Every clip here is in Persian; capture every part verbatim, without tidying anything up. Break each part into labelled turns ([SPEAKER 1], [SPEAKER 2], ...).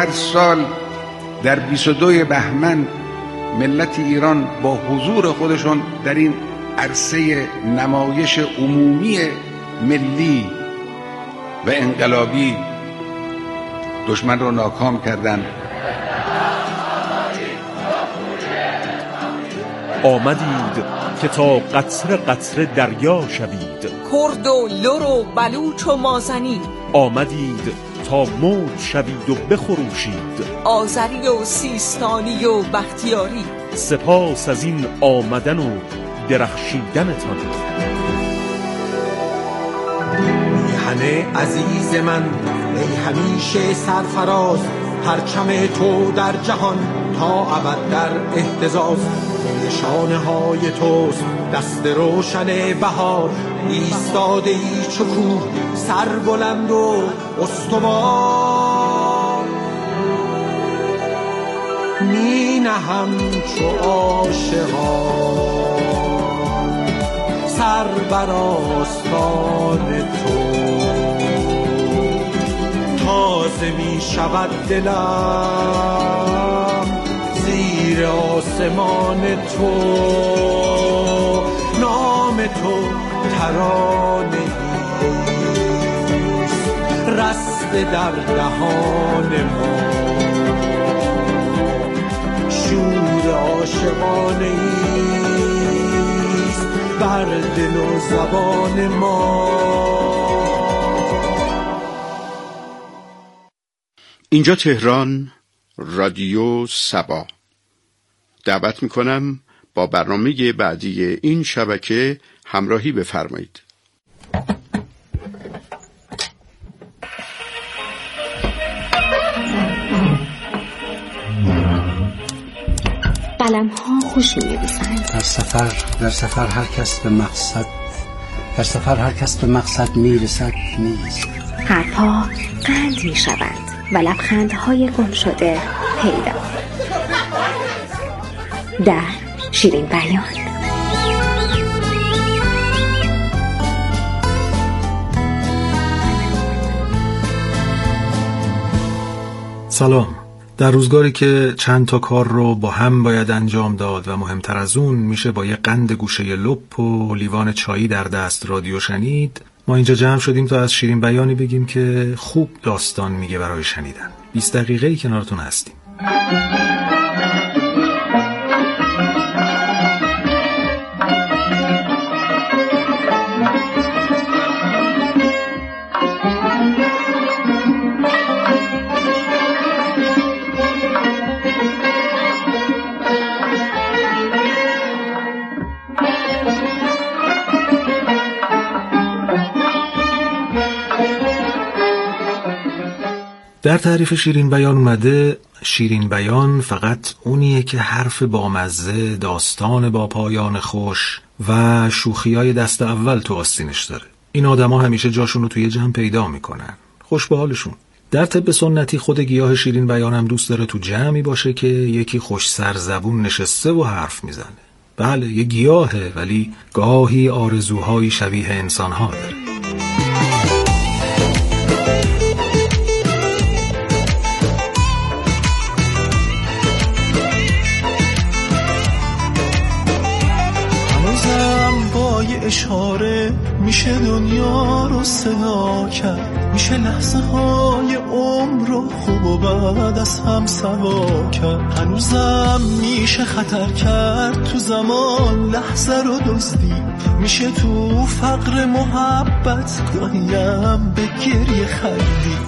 [SPEAKER 1] هر سال در بیست و دوم بهمن ملت ایران با حضور خودشون در این عرصه نمایش عمومی ملی و انقلابی دشمن رو ناکام کردند.
[SPEAKER 2] آمدید که تا قطره قطره دریا شوید،
[SPEAKER 3] کرد و لر و بلوچ و مازنی.
[SPEAKER 2] آمدید تا موج شوید و بخروشید،
[SPEAKER 3] آذری و سیستانی و بختیاری.
[SPEAKER 2] سپاس از این آمدن و درخشیدنتان.
[SPEAKER 4] میهن عزیز من ای همیشه سرفراز، پرچم تو در جهان تا ابد در اهتزاز. نشانه های توست دست روشن بهار، ایستاده ای چو کوه سر بلند و استوار. می نهم چو عاشقان سر بر آستان تو، تازه می شود دلم زیر آسمان تو. نام تو ترانه ایست رسته در دهان ما، شور عاشقانه ایست بر دل و زبان ما.
[SPEAKER 5] اینجا تهران، رادیو سبا. دعوت میکنم با برنامه بعدی این شبکه همراهی بفرمایید.
[SPEAKER 6] قلم ها خوش می‌نویسند.
[SPEAKER 7] در سفر در سفر هر کس به مقصد در سفر هر کس به مقصد میرسد نیست.
[SPEAKER 6] حرفها قند میشوند و لبخندهای گم شده پیدا. در شیرین بیان.
[SPEAKER 8] سلام. در روزگاری که چند تا کار رو با هم باید انجام داد و مهمتر از اون میشه با یه قند گوشه لپ و لیوان چایی در دست رادیو شنید، ما اینجا جمع شدیم تا از شیرین بیانی بگیم که خوب داستان میگه برای شنیدن. بیست دقیقه‌ای کنارتون هستیم. در تعریف شیرین بیان اومده شیرین بیان فقط اونیه که حرف بامزه، داستان با پایان خوش و شوخیای دست اول تو آستینش داره. این آدما همیشه جاشون رو توی جمع پیدا میکنن. خوش به حالشون. در طب سنتی خود گیاه شیرین بیان هم دوست داره تو جمعی باشه که یکی خوش سرزبون نشسته و حرف میزنه. بله یه گیاهه، ولی گاهی آرزوهایی شبیه انسان‌ها داره.
[SPEAKER 9] اشاره میشه دنیا رو صدا کرد، میشه لحظه های عمر رو خوب و بد از هم سوا کرد. هنوزم میشه خطر کرد تو زمان لحظه رو دزدی، میشه تو فقر محبت گاهیم به گریه خندی.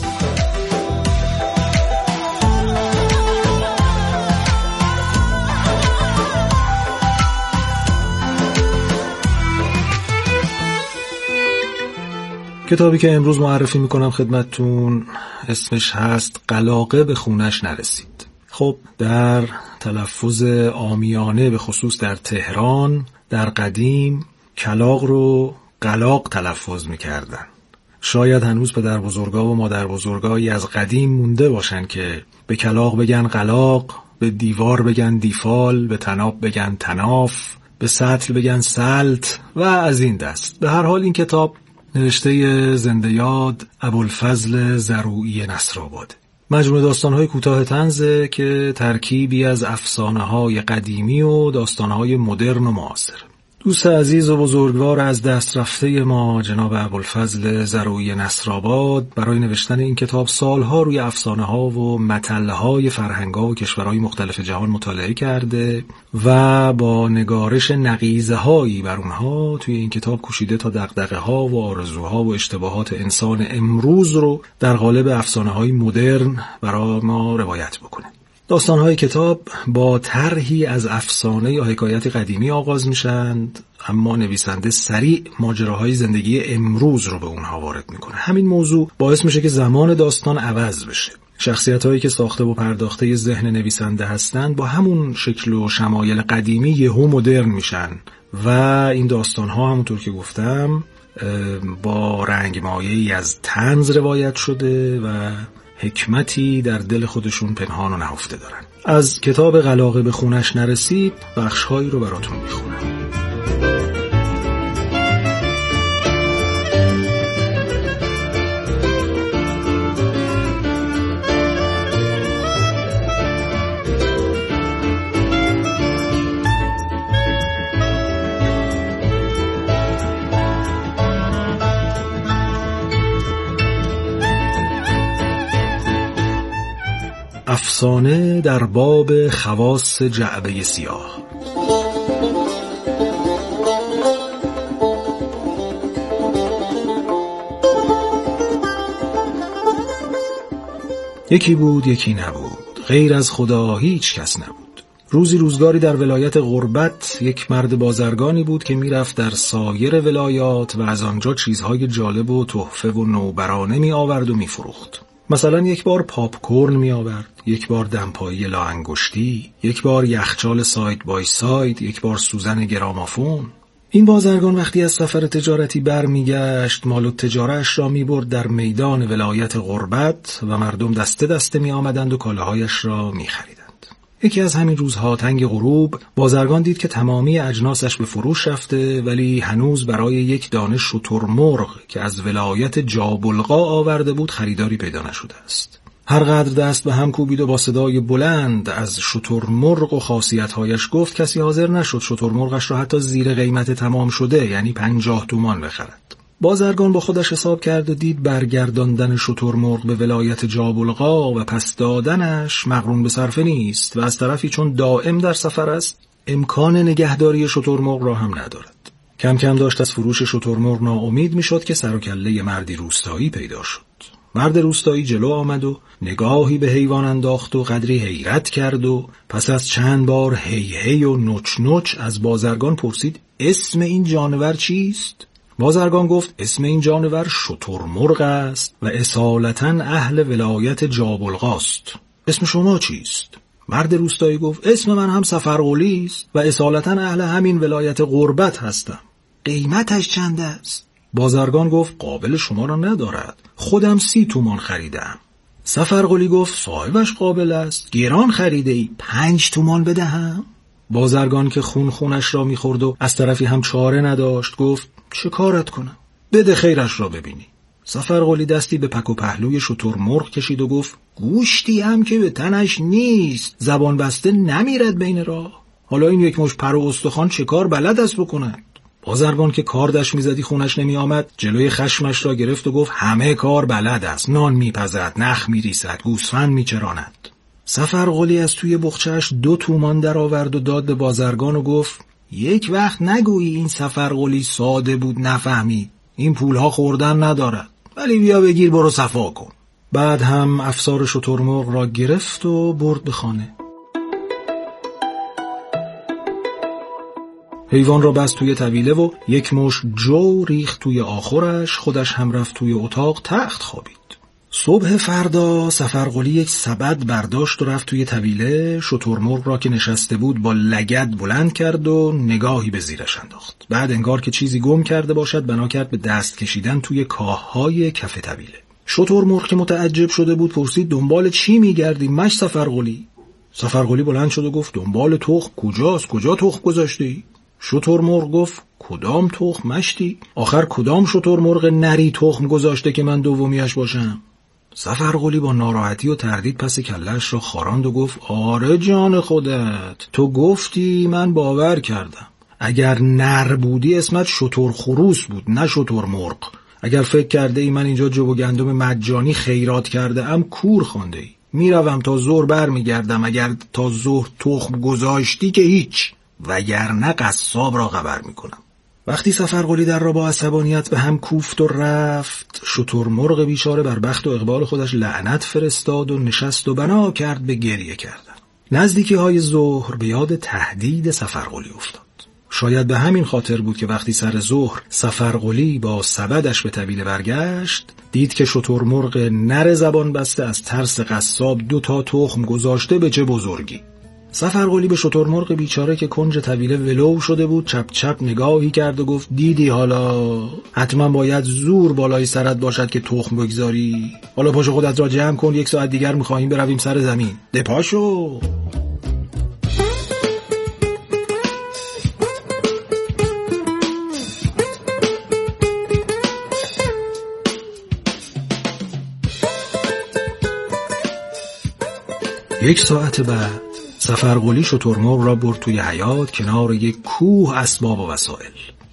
[SPEAKER 8] کتابی که امروز معرفی میکنم خدمتتون اسمش هست قلاقه به خونش نرسید. خب در تلفظ عامیانه به خصوص در تهران در قدیم کلاغ رو قلاق تلفظ میکردن. شاید هنوز پدر بزرگا و مادر بزرگایی از قدیم مونده باشن که به کلاغ بگن قلاق، به دیوار بگن دیفال، به تناب بگن تناف، به سطل بگن سلط و از این دست. به هر حال این کتاب نوشته زنده یاد ابوالفضل زروعی نصرآباد. مجموعه داستان‌های کوتاه طنزه که ترکیبی از افسانه‌های قدیمی و داستان‌های مدرن و معاصر. دوست عزیز و بزرگوار از دست رفته ما جناب ابوالفضل زرویی نصرآباد برای نوشتن این کتاب سالها روی افسانه‌ها و متل‌های فرهنگ‌ها و کشورهای مختلف جهان مطالعه کرده و با نگارش نقیضه‌هایی بر اونها توی این کتاب کوشیده تا دغدغه‌ها و آرزوها و اشتباهات انسان امروز رو در قالب افسانه‌های مدرن برای ما روایت بکنه. داستان‌های کتاب با طرحی از افسانه یا حکایت قدیمی آغاز میشند، اما نویسنده سریع ماجراهای زندگی امروز رو به اونها وارد میکنه. همین موضوع باعث میشه که زمان داستان عوض بشه. شخصیت‌هایی که ساخته و پرداخته ذهن نویسنده هستند با همون شکل و شمایل قدیمی یهو مدرن میشن و این داستان‌ها همونطور که گفتم با رنگمایه‌ای از طنز روایت شده و حکمتی در دل خودشون پنهان و نهفته دارن. از کتاب قلاغه به خونش نرسید بخش‌هایی رو براتون میخونم. افسانه در باب خواص جعبه سیاه. یکی بود یکی نبود، غیر از خدا هیچ کس نبود. روزی روزگاری در ولایت غربت یک مرد بازرگانی بود که میرفت در سایر ولایات و از آنجا چیزهای جالب و تحفه و نوبرانه می آورد و می فروخت. مثلا یک بار پاپکورن می آورد، یک بار دمپایی لاانگشتی، یک بار یخچال ساید بای ساید، یک بار سوزن گرامافون. این بازرگان وقتی از سفر تجارتی برمیگشت، مال و تجاره‌اش را می‌برد در میدان ولایت غربت و مردم دسته دسته می آمدند و کالاهایش را می خریدند. یکی از همین روزها تنگ غروب بازرگان دید که تمامی اجناسش به فروش رفته، ولی هنوز برای یک دانه شترمرغ که از ولایت جابلقا آورده بود خریداری پیدا نشده است. هر قدر دست به هم کوبید و با صدای بلند از شترمرغ و خاصیت‌هایش گفت، کسی حاضر نشد شترمرغش را حتی زیر قیمت تمام شده یعنی پنجاه تومان بخرد. بازرگان با خودش حساب کرد و دید برگرداندن شترمرغ به ولایت جابلقا و پس دادنش مقرون به صرفه نیست و از طرفی چون دائم در سفر است امکان نگهداری شترمرغ را هم ندارد. کم کم داشت از فروش شترمرغ ناامید میشد که سر و کله مردی روستایی پیدا شد. مرد روستایی جلو آمد و نگاهی به حیوان انداخت و قدری حیرت کرد و پس از چند بار هی هی و نوچ نوچ از بازرگان پرسید اسم این جانور چیست؟ بازرگان گفت اسم این جانور شترمرغ است و اصالتاً اهل ولایت جابلقاست. اسم شما چیست؟ مرد روستایی گفت اسم من هم سفرقلی است و اصالتاً اهل همین ولایت غربت هستم. قیمتش چند است؟ بازرگان گفت قابل شما را ندارد، خودم سی تومان خریدم. سفرقلی گفت صاحبش قابل است، گران خریده ای، پنج تومان بدهم؟ بازرگان که خون خونش را میخورد و از طرفی هم چاره نداشت گفت چه کارت کنم؟ بده خیرش را ببینی. سفرقلی دستی به پک و پهلوی شترمرغ کشید و گفت گوشتی هم که به تنش نیست، زبان بسته نمیرد بین راه. حالا این یک مش پر و استخوان چه کار بلد است بکند؟ بازرگان که کاردش میزدی خونش نمی آمد جلوی خشمش را گرفت و گفت همه کار بلد است، نان میپزد، نخ میریسد، گوسفند میچراند. سفرقلی از توی بخچه‌اش دو تومان در آورد و داد به بازرگان و گفت یک وقت نگویی این سفرقلی ساده بود نفهمید، این پولها خوردن ندارد، ولی بیا بگیر برو صفا کن. بعد هم افسار شترمرغ را گرفت و برد به خانه. حیوان را بست توی طویله و یک مش جو ریخت توی آخرش، خودش هم رفت توی اتاق تخت خوابید. صبح فردا سفرقلی یک سبد برداشت و رفت توی طویله، شترمرغ را که نشسته بود با لگد بلند کرد و نگاهی به زیرش انداخت. بعد انگار که چیزی گم کرده باشد بنا کرد به دست کشیدن توی کاههای کف طویله. شترمرغ که متعجب شده بود پرسید دنبال چی میگردی مش سفرقلی؟ سفرقلی بلند شد و گفت دنبال تخم. کجاست؟ کجا تخم گذاشتی؟ شترمرغ گفت کدام تخم مشتی؟ آخر کدام شترمرغ نری تخم گذاشته که من دومیش باشم؟ سفرقلی با ناراحتی و تردید پس کله‌اش را خاراند و گفت آره جان خودت، تو گفتی من باور کردم. اگر نر بودی اسمت شتر خروس بود نه شتر مرغ. اگر فکر کرده ای من اینجا جو و گندم مجانی خیرات کرده ام کور خونده ای. میروم تا ظهر بر میگردم، اگر تا ظهر تخم گذاشتی که هیچ، وگرنه قصاب را خبر میکنم. وقتی سفرقلی در را با عصبانیت به هم کوفت و رفت، شترمرغ بیچاره بر بخت و اقبال خودش لعنت فرستاد و نشست و بنا کرد به گریه کردن. نزدیکی های ظهر به یاد تهدید سفرقلی افتاد. شاید به همین خاطر بود که وقتی سر ظهر سفرقلی با سبدش به طویله برگشت، دید که شترمرغ نر زبان بسته از ترس قصاب دو تا تخم گذاشته به چه بزرگی. سفرقلی به شترمرغ بیچاره که کنج طویله ولو شده بود چپ چپ نگاهی کرد و گفت دیدی حالا حتما باید زور بالای سرت باشد که تخم بگذاری. حالا پاشو خودت را جمع کن، یک ساعت دیگر می‌خواهیم برویم سر زمین. ده پاشو. یک ساعت بعد سفرقلی شترمرغ را برد توی حیاط کنار یک کوه اسباب و وسایل.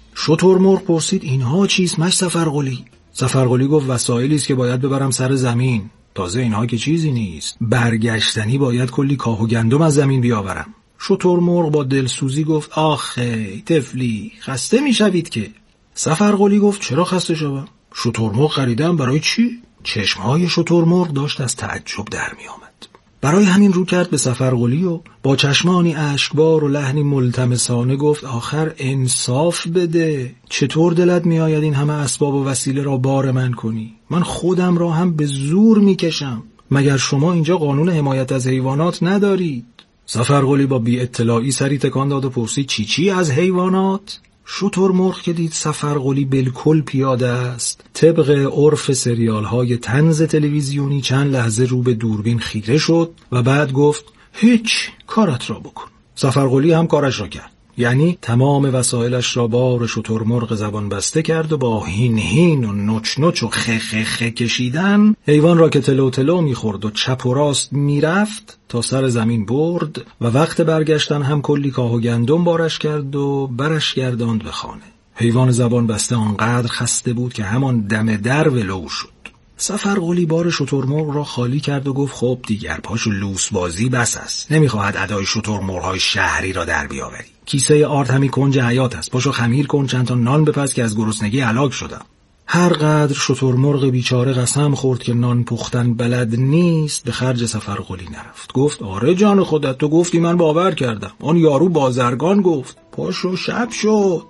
[SPEAKER 8] شترمرغ پرسید اینها چیست مش سفرقلی؟ سفرقلی گفت وسایلی است که باید ببرم سر زمین. تازه اینها که چیزی نیست، برگشتنی باید کلی کاه و گندم از زمین بیاورم. شترمرغ با دلسوزی گفت آخه طفلی خسته میشوید که. سفرقلی گفت چرا خسته شوم؟ شترمرغ خریدم برای چی؟ چشمهای شترمرغ داشت از تعجب در می آمد. برای همین رو کرد به سفرقلی و با چشمانی اشکبار و لحنی ملتمسانه گفت آخر انصاف بده، چطور دلت می آید این همه اسباب و وسیله را بار من کنی؟ من خودم را هم به زور می کشم. مگر شما اینجا قانون حمایت از حیوانات ندارید؟ سفرقلی با بی اطلاعی سری تکان داد و پرسید چی چی از حیوانات؟ شترمرغ که دید سفرقلی بالکل پیاده است، طبق عرف سریال های طنز تلویزیونی چند لحظه رو به دوربین خیره شد و بعد گفت هیچ، کارت را بکن. سفرقلی هم کارش را کرد، یعنی تمام وسایلش را بار شترمرغ زبان بسته کرد و با هین هین و نوچ نوچ و خه خه خه کشیدن حیوان را که تلو تلو میخورد و چپ و راست میرفت تا سر زمین برد و وقت برگشتن هم کلی کاه و گندم بارش کرد و برش گرداند به خانه. حیوان زبان بسته آنقدر خسته بود که همان دم در ولو شد. سفرقلی بار شترمرغ را خالی کرد و گفت خب دیگر پاشو لوس بازی بس است، نمیخواهد ادای شترمرغ‌های شهری را در بیاوری. کیسه آرد همی کنج حیاط است، پاشو خمیر کن چند تا نان بپز که از گرسنگی هلاک شدم. هر قدر شترمرغ بیچاره قسم خورد که نان پختن بلد نیست، به خرج سفرقلی نرفت. گفت آره جان خودت، تو گفتی من باور کردم. آن یارو بازرگان گفت پاشو شب شد.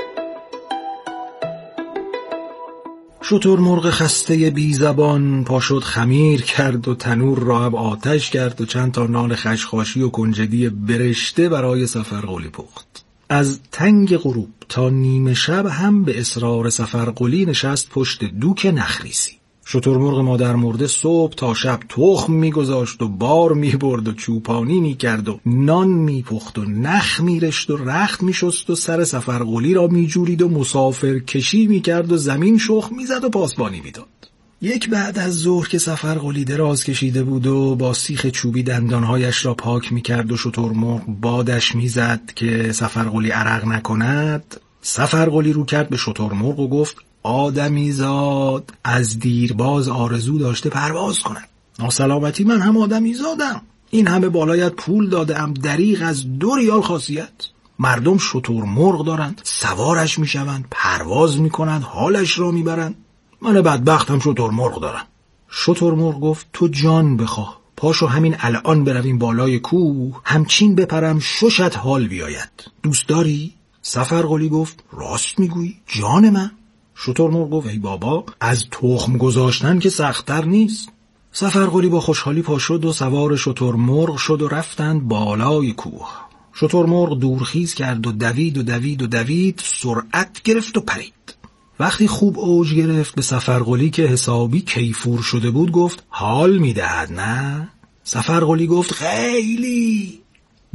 [SPEAKER 8] شترمرغ خسته بی زبان پاشد خمیر کرد و تنور را هم آتش کرد و چند تا نان خشخاشی و کنجدی برشته برای سفرقلی پخت. از تنگ غروب تا نیمه شب هم به اصرار سفرقلی نشست پشت دوک نخریسی. شترمرغ مادر مرده صبح تا شب تخم میگذاشت و بار میبرد و چوپانی میکرد و نان میپخت و نخ میرشت و رخت میشست و سر سفرقلی را میجورید و مسافر کشی میکرد و زمین شخم میزد و پاسبانی میداد. یک بعد از ظهر که سفرقلی دراز کشیده بود و با سیخ چوبی دندانهایش را پاک میکرد و شترمرغ بادش میزد که سفرقلی عرق نکند، سفرقلی رو کرد به شترمرغ و گفت آدمی زاد از دیرباز آرزو داشته پرواز کند. ناسلامتی من هم آدمی زادم، این همه بالایت پول دادم دریغ از دو ریال خاصیت. مردم شترمرغ دارند، سوارش میشوند، پرواز میکنند، حالش را میبرند. من بدبختم شترمرغ دارم. شترمرغ گفت تو جان بخواه، پاشو همین الان برویم بالای کوه، همچین بپرم ششت حال بیاید. دوست داری؟ سفرقلی گفت راست میگویی جان من. شترمرغ گفت ای بابا، از تخم گذاشتن که سخت‌تر نیست. سفرقلی با خوشحالی پا شد و سوار شترمرغ شد و رفتند بالای کوه. شترمرغ دورخیز کرد و دوید و دوید و دوید، سرعت گرفت و پرید. وقتی خوب اوج گرفت به سفرقلی که حسابی کیفور شده بود گفت حال میدهد نه؟ سفرقلی گفت خیلی.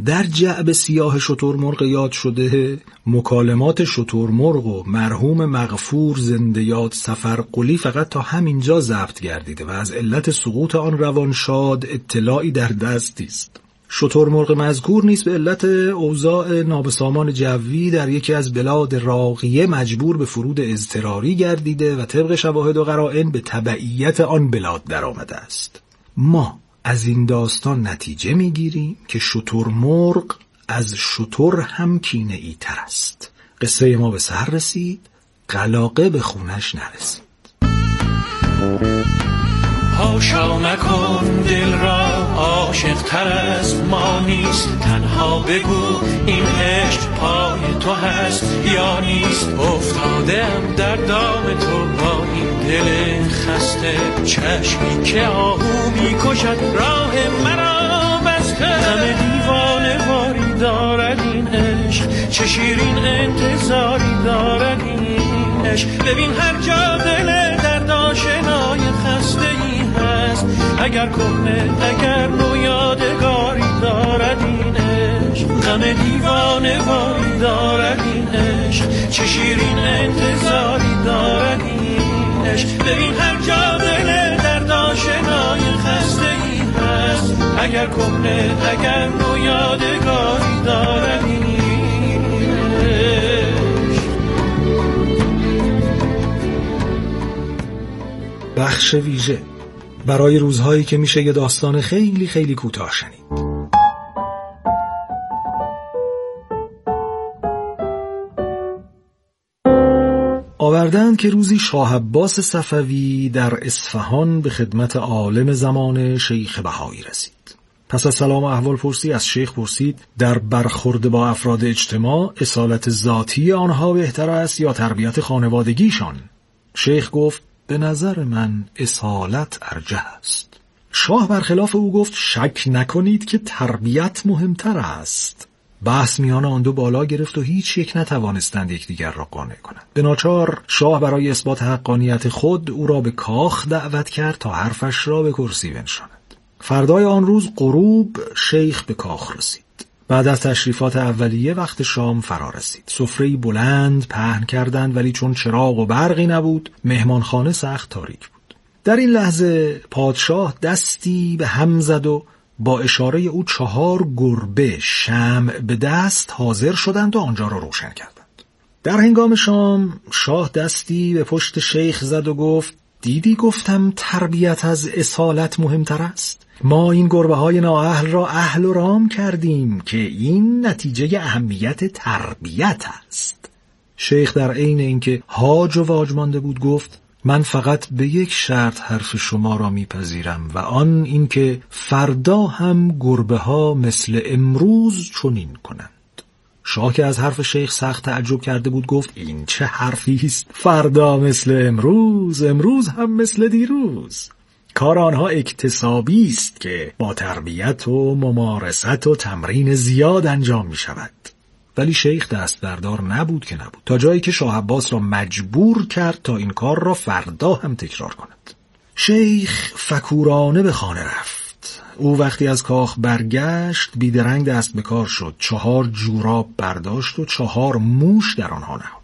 [SPEAKER 8] در جعب سیاه شترمرغ یاد شده مکالمات شترمرغ و مرحوم مغفور زنده یاد سفرقلی فقط تا همینجا ضبط گردیده و از علت سقوط آن روانشاد اطلاعی در دستی است. شترمرغ مذکور نیز به علت اوضاع نابسامان جوی در یکی از بلاد راقیه مجبور به فرود اضطراری گردیده و طبق شواهد و قرائن به تبعیت آن بلاد درآمده است. ما از این داستان نتیجه میگیریم که شترمرغ از شتر هم کینه‌ای تر است. قصه ما به سر رسید، قلاقه به خونش نرسید.
[SPEAKER 9] هاشا نکن دل را عاشق تر از ما نیست، تنها بگو این عشق پای تو هست یا نیست. افتادم در دام تو با این دل خسته، چشمی که آهو میکشد راه مرا بسته. همه دیوانه واری دارد این عشق، چه شیرین انتظاری دارد این عشق. ببین هر جا دل درد آشنای خسته ای هست، اگر کنه اگر نو یادگاری دارد این عشق. غم دیوانه واری دارد این عشق، چه شیرین انتظاری دارد این عشق. ببین هر جا دل درد آشنای خسته ای هست، اگر کنه اگر نو یادگاری دارد این عشق.
[SPEAKER 8] بخش ویژه برای روزهایی که میشه یه داستان خیلی خیلی کوتاه شنید. آوردند که روزی شاه عباس صفوی در اصفهان به خدمت عالم زمان شیخ بهایی رسید. پس از سلام و احوال پرسی از شیخ پرسید در برخورد با افراد اجتماع اصالت ذاتی آنها بهتر است یا تربیت خانوادگیشان؟ شیخ گفت به نظر من اصالت ارجح است. شاه برخلاف او گفت شک نکنید که تربیت مهمتر است. بحث میان آن دو بالا گرفت و هیچ یک نتوانستند یکدیگر را قانع کنند. به ناچار شاه برای اثبات حقانیت خود او را به کاخ دعوت کرد تا حرفش را به کرسی بنشاند. فردای آن روز غروب شیخ به کاخ رسید. بعد از تشریفات اولیه وقت شام فرا رسید. سفره‌ای بلند پهن کردند ولی چون چراغ و برقی نبود مهمانخانه سخت تاریک بود. در این لحظه پادشاه دستی به هم زد و با اشاره او چهار گربه شمع به دست حاضر شدند و آنجا را روشن کردند. در هنگام شام شاه دستی به پشت شیخ زد و گفت دیدی گفتم تربیت از اصالت مهمتر است؟ ما این گربه های نااهل را اهل و رام کردیم که این نتیجه اهمیت تربیت است. شیخ در عین اینکه هاج و واج مانده بود گفت من فقط به یک شرط حرف شما را میپذیرم و آن اینکه فردا هم گربه ها مثل امروز چنین کنند. شاه که از حرف شیخ سخت تعجب کرده بود گفت این چه حرفی است؟ فردا مثل امروز، امروز هم مثل دیروز. کار آنها اکتسابی است که با تربیت و ممارست و تمرین زیاد انجام می شود. ولی شیخ دست بردار نبود که نبود تا جایی که شاه عباس را مجبور کرد تا این کار را فردا هم تکرار کند. شیخ فکورانه به خانه رفت. او وقتی از کاخ برگشت بیدرنگ دست به کار شد. چهار جوراب برداشت و چهار موش در آنها نهاد.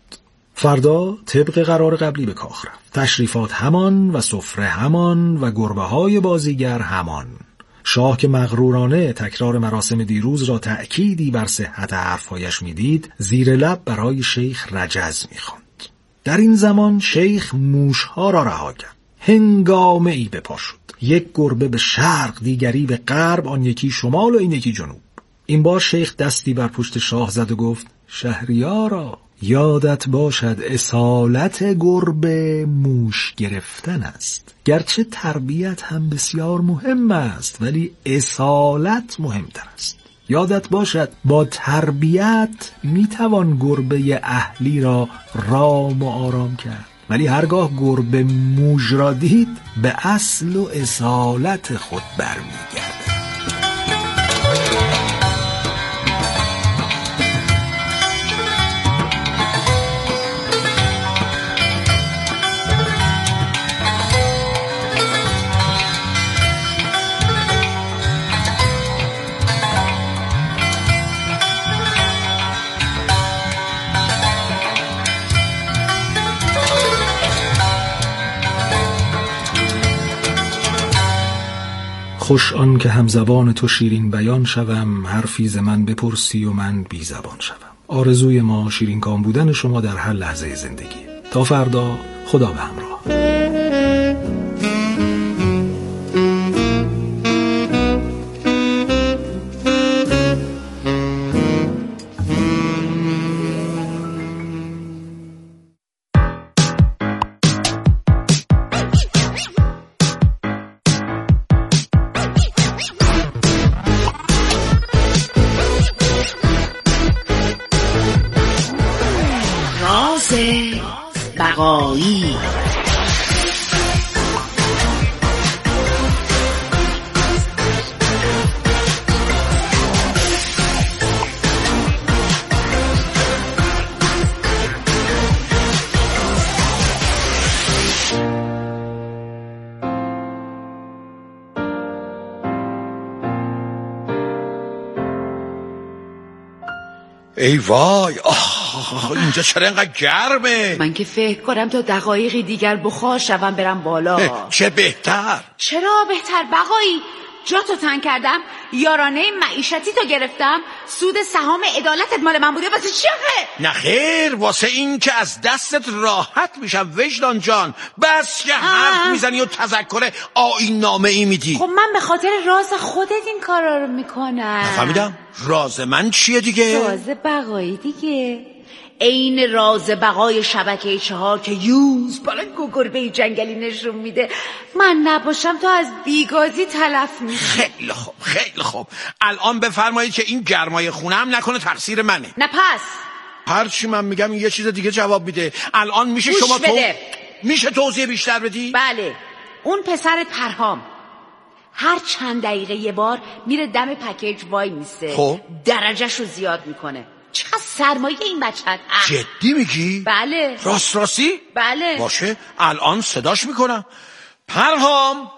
[SPEAKER 8] فردا طبق قرار قبلی به کاخ رفت. تشریفات همان و سفره همان و گربه های بازیگر همان. شاه که مغرورانه تکرار مراسم دیروز را تأکیدی بر صحت حرفهایش میدید زیر لب برای شیخ رجز میخواند. در این زمان شیخ موشها را رها کرد. هنگامه ای به پا شد. یک گربه به شرق، دیگری به غرب، آن یکی شمال و این یکی جنوب. این بار شیخ دستی بر پشت شاه زد و گفت شهریارا یادت باشد اصالت گربه موش گرفتن است. گرچه تربیت هم بسیار مهم است ولی اصالت مهمتر است. یادت باشد با تربیت میتوان گربه اهلی را رام و آرام کرد ولی هرگاه گربه موش را دید به اصل و اصالت خود برمیگرد. خوش آن که همزبان تو شیرین بیان شوم، حرفی ز من بپرسی و من بی زبان شوم. آرزوی ما شیرین کام بودن شما در هر لحظه زندگی. تا فردا، خدا به همراه.
[SPEAKER 10] بقایی.
[SPEAKER 11] ای وای، آه اینجا چرا اینقدر گرمه؟
[SPEAKER 10] من که فکر کنم تا دقایقی دیگر بخار شوم برم بالا.
[SPEAKER 11] چه بهتر.
[SPEAKER 10] چرا بهتر بقایی؟ جا تو تنگ کردم، یارانه معیشتی تو گرفتم، سود سهام عدالتت مال من بوده، واسه چی آخه؟
[SPEAKER 11] نه خیر، واسه این که از دستت راحت میشم وجدان جان. بس که حرف میزنی و تذکر آیین نامه ای میدی.
[SPEAKER 10] خب من به خاطر راز خودت این کارا رو میکنم.
[SPEAKER 11] نفهمیدم راز من چیه دیگه؟
[SPEAKER 10] راز بقایی دیگه، این راز بقای شبکه چهار که یوز بالا گربه جنگلی نشون میده. من نباشم تو از بیگازی تلف میشی.
[SPEAKER 11] خیلی خوب خیلی خوب، الان بفرمایید که این گرمای خونه هم نکنه تقصیر منه.
[SPEAKER 10] نه پس
[SPEAKER 11] هرچی من میگم یه چیز دیگه جواب میده. الان میشه شما تو میشه توضیح بیشتر بدی؟
[SPEAKER 10] بله، اون پسر پرهام هر چند دقیقه یه بار میره دم پکیج وای میسه،
[SPEAKER 11] خب
[SPEAKER 10] درجهش رو زیاد میکنه. چقدر سرمایه این بچه.
[SPEAKER 11] جدی میگی؟
[SPEAKER 10] بله.
[SPEAKER 11] راست راستی؟
[SPEAKER 10] بله.
[SPEAKER 11] باشه الان صداش میکنم. پرهام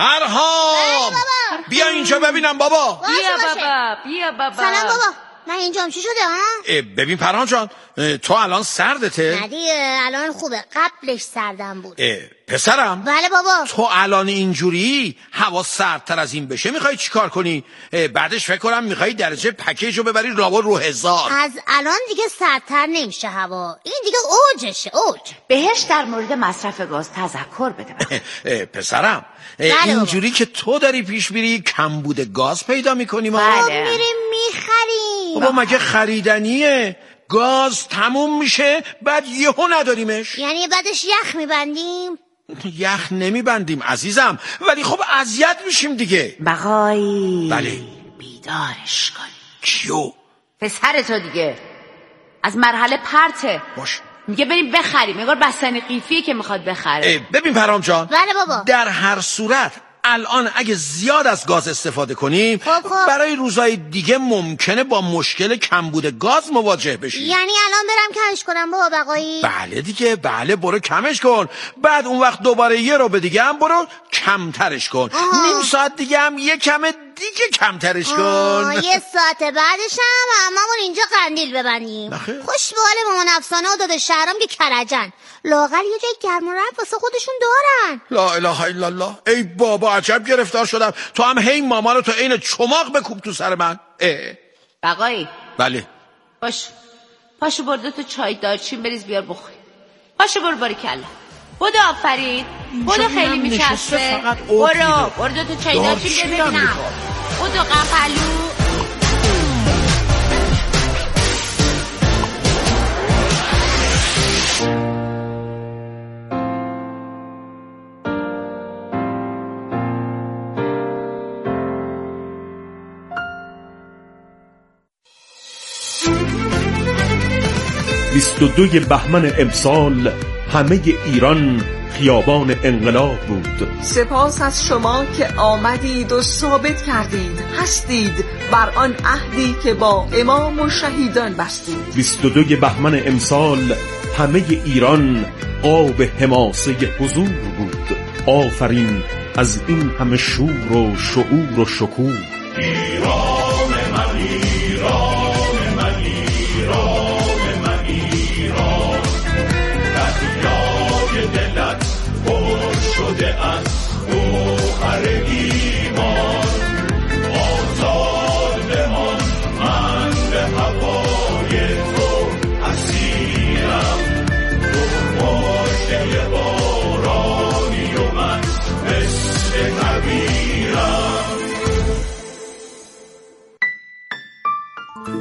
[SPEAKER 11] پرهام بیا اینجا ببینم بابا.
[SPEAKER 10] بیا بابا بیا بابا.
[SPEAKER 12] سلام بابا، من اینجام چی شده ها؟
[SPEAKER 11] ببین پرهام جان، تو الان سردته؟
[SPEAKER 12] نه دیگه الان خوبه، قبلش سردم بود.
[SPEAKER 11] پسرم
[SPEAKER 12] بله بابا.
[SPEAKER 11] تو الان اینجوری هوا سردتر از این بشه میخوای چیکار کنی؟ بعدش فکر کنم میخوای درجه پکیج رو ببری رابا رو هزار.
[SPEAKER 12] از الان دیگه سردتر نمیشه هوا، این دیگه اوجشه اوج.
[SPEAKER 10] بهش در مورد مصرف گاز تذکر بده.
[SPEAKER 11] پسرم اینجوری که تو داری پیش میری کمبود گاز پیدا میکنی ما.
[SPEAKER 10] بله.
[SPEAKER 12] میریم میخریم.
[SPEAKER 11] بابا مگه خریدنیه؟ گاز تموم میشه بعد یهو نداریمش.
[SPEAKER 12] یعنی بعدش یخ میبندیم؟
[SPEAKER 11] یخ نمیبندیم عزیزم، ولی خب اذیت میشیم دیگه.
[SPEAKER 10] بقایی
[SPEAKER 11] بله
[SPEAKER 10] بیدارش کن.
[SPEAKER 11] کیو؟
[SPEAKER 10] پسرتو دیگه، از مرحله پرته.
[SPEAKER 11] باش
[SPEAKER 10] میگه بریم بخریم، انگار بستنی قیفیه که میخواد بخره.
[SPEAKER 11] ببین پرهام جان،
[SPEAKER 12] بله بابا.
[SPEAKER 11] در هر صورت الان اگه زیاد از گاز استفاده کنیم
[SPEAKER 12] خب خب.
[SPEAKER 11] برای روزهای دیگه ممکنه با مشکل کمبود گاز مواجه بشیم.
[SPEAKER 12] یعنی الان برم کمش کنم بابا بقایی؟
[SPEAKER 11] بله دیگه، بله برو کمش کن، بعد اون وقت دوباره یه رو به دیگه هم برو کمترش کن. آه. نیم ساعت دیگه هم یه کم دیگه کمترش کن.
[SPEAKER 12] یه ساعت بعدش هم هممون اینجا قندیل ببندیم. خوش به حال مامان افسانه و داده شهرام که کرجن لاغر یه جای گرم و رفت واسه خودشون دارن.
[SPEAKER 11] لا اله الا الله. ای بابا عجب گرفتار شدم. تو هم هی ماما رو تو عین چماق بکوب تو سر من.
[SPEAKER 10] بقایی
[SPEAKER 11] بله
[SPEAKER 10] باش، پاشو برده تو چای دارچین بریز بیار بخوری. پاشو برو باری کلا. بودو آفرین، بودو خیلی میچسبه. برو برده تو چای دارچین ببینم. بودو قنپلو.
[SPEAKER 2] بیست و دوی بهمن امسال همه ایران خیابان انقلاب بود.
[SPEAKER 3] سپاس از شما که آمدید و ثابت کردید هستید بر آن عهدی که با امام و شهیدان بستید.
[SPEAKER 2] بیست و دوی بهمن امسال همه ایران قاب حماسه حضور بود. آفرین از این همه شور و شعور و شکوه.
[SPEAKER 9] ایران من ایران من ایران من ایران، دریای دلت پر شده از گوهر ایمان.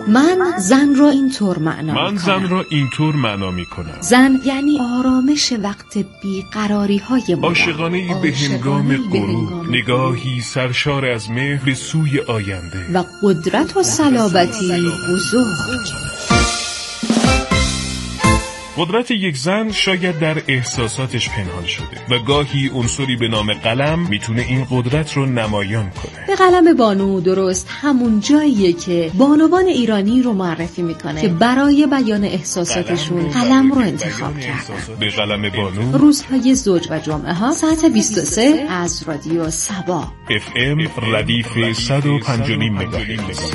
[SPEAKER 13] من زن را اینطور معنا
[SPEAKER 14] من زن را اینطور معنا میکنم.
[SPEAKER 13] زن یعنی آرامش وقت بیقراری های ما،
[SPEAKER 14] عاشقانه به هنگام غروب، نگاهی سرشار از مهر به سوی آینده
[SPEAKER 13] و قدرت و صلابتی بزرگ.
[SPEAKER 14] قدرت یک زن شاید در احساساتش پنهان شده و گاهی عنصری به نام قلم میتونه این قدرت رو نمایان کنه.
[SPEAKER 13] به قلم بانو درست همون جاییه که بانوان ایرانی رو معرفی میکنه که برای بیان احساساتشون قلم, قلم رو انتخاب کردن.
[SPEAKER 14] به قلم بانو
[SPEAKER 13] روزهای زوج و جمعه ها ساعت بیست و سه از رادیو سبا
[SPEAKER 14] اف ام ردیف صد و پنج و نیم مگاهرتز.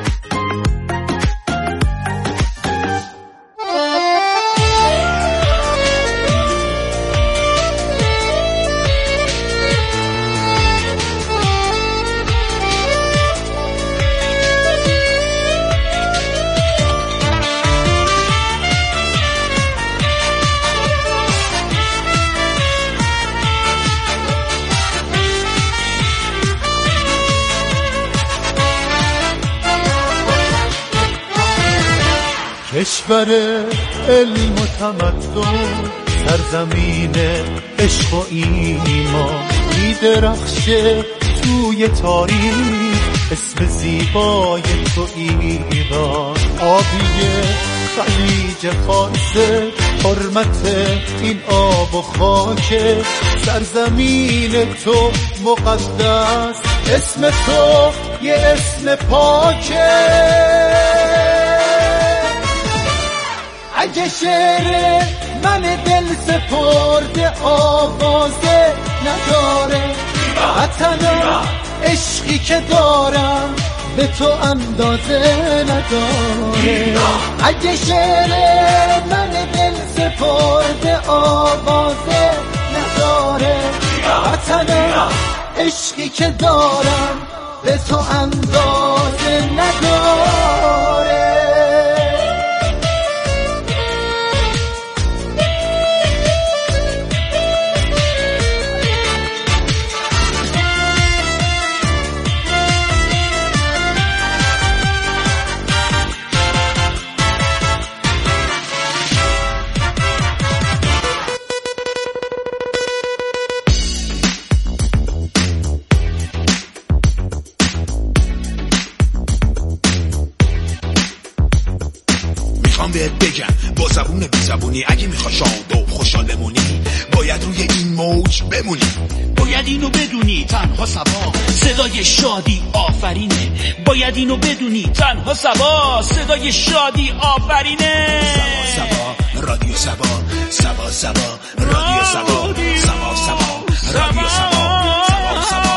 [SPEAKER 9] کشور علم و تمدن، سرزمین عشق و ایمان، می‌درخشه توی تاریخ اسم زیبای تو ایران. آبی خلیج فارس، حرمت این آب و خاک، سرزمین تو مقدس، اسم تو یه اسم پاکه. اگه شعر من دل سپرده آوازه نداره، وطنم عشقی که دارم به تو اندازه نداره. اگه شعر من دل سپرده آوازه نداره، وطنم عشقی که دارم به تو اندازه نداره.
[SPEAKER 15] بگم با زبون بی زبونی، اگه میخوای شاد و خوشحالمونی باید روی این موج بمونی.
[SPEAKER 16] باید اینو بدونی تنها سبا صدای شادی آفرینه. باید اینو بدونی تنها سبا صدای شادی آفرینه.
[SPEAKER 15] سبا سبا رادیو سبا، سبا سبا رادیو سبا، سبا سبا رادیو سبا، سبا سبا